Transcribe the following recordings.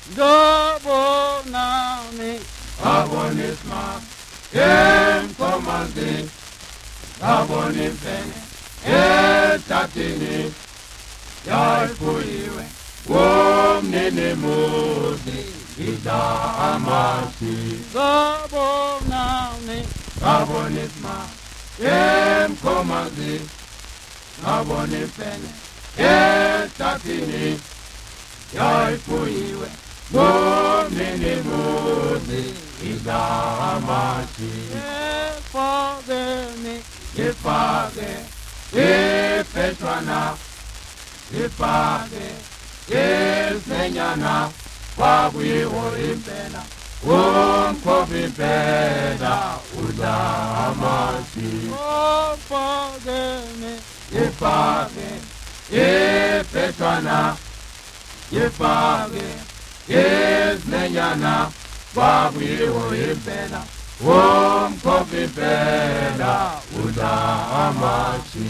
Dobonami, Abonisma, Komandi, Abonifene, Tatini, Yaipuiwe, Nene Modi, Ida Amasi, Dobonami, Abonisma, Komandi, Abonifene, Tatini, Yaipuiwe, Nene Modi, Ida Amasi, Ifageni, Ifage, Ifetwana, Ifage, Isenyana, Wabuyiwo impela, Umkopi impela, Udamasi. Ifageni, Ifage, Ifetwana, Ifage, Isenyana, Wabuyiwo impela, Umkopi impela, Udamasi.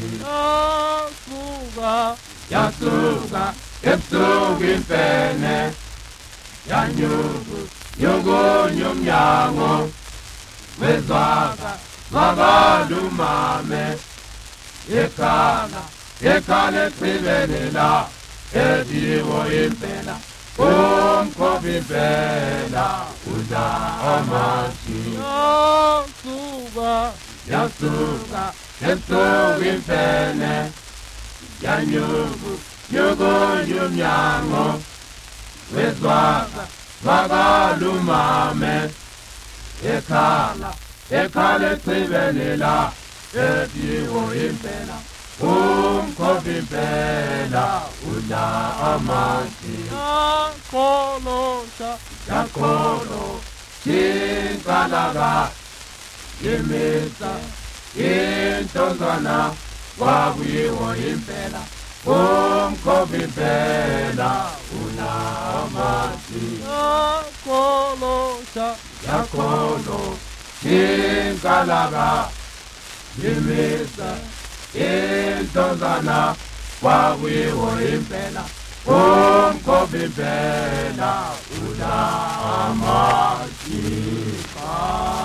Yasuga, Yasuka, ebusuku imfene, yanyuku, nyungu nyumnyango, wezwaka, wakalumame, ekhala echibelele ediwo impela, umkhophi impela, Udamasi. Yasuka, ebusuku imfene, yanyuku, nyungu nyumnyango, wezwaka, wakalumame, ekhala echibelele ediwo impela, umkhophi impela, Udamasi. Yakholo, chinkalaka, imisa, intozana, wabuyiwo impela, umkhophi impela, Udamasi. Yakholo, chinkalaka, imisa, intozana, wabuyiwo impela, umkhophi impela, Udamasi.